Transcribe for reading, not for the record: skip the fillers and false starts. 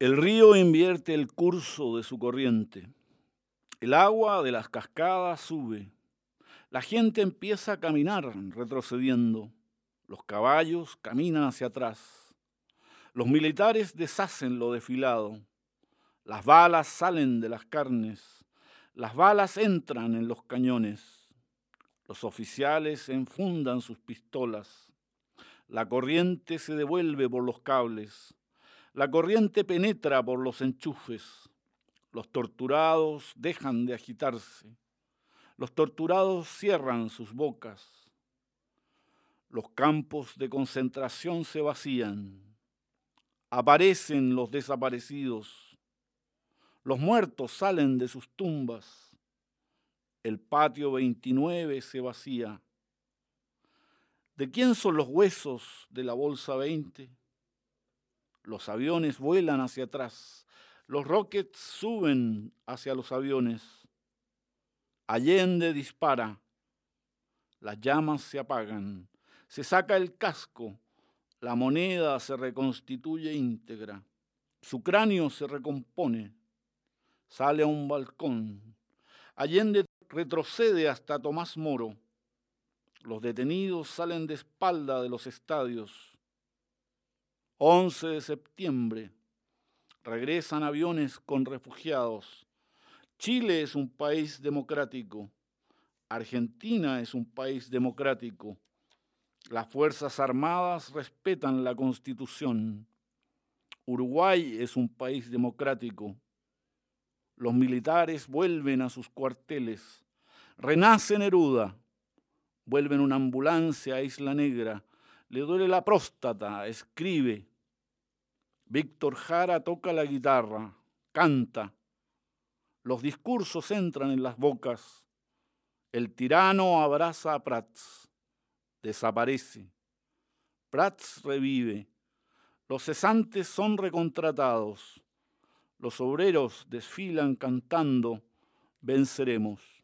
El río invierte el curso de su corriente. El agua de las cascadas sube. La gente empieza a caminar retrocediendo. Los caballos caminan hacia atrás. Los militares deshacen lo desfilado. Las balas salen de las carnes. Las balas entran en los cañones. Los oficiales enfundan sus pistolas. La corriente se devuelve por los cables. La corriente penetra por los enchufes. Los torturados dejan de agitarse. Los torturados cierran sus bocas. Los campos de concentración se vacían. Aparecen los desaparecidos. Los muertos salen de sus tumbas. El patio 29 se vacía. ¿De quién son los huesos de la bolsa 20? Los aviones vuelan hacia atrás. Los rockets suben hacia los aviones. Allende dispara. Las llamas se apagan. Se saca el casco. La moneda se reconstituye íntegra. Su cráneo se recompone. Sale a un balcón. Allende retrocede hasta Tomás Moro. Los detenidos salen de espalda de los estadios. 11 de septiembre. Regresan aviones con refugiados. Chile es un país democrático. Argentina es un país democrático. Las Fuerzas Armadas respetan la Constitución. Uruguay es un país democrático. Los militares vuelven a sus cuarteles. Renace Neruda. Vuelve en una ambulancia a Isla Negra. Le duele la próstata, escribe. Víctor Jara toca la guitarra, canta. Los discursos entran en las bocas. El tirano abraza a Prats. Desaparece. Prats revive. Los cesantes son recontratados. Los obreros desfilan cantando, venceremos.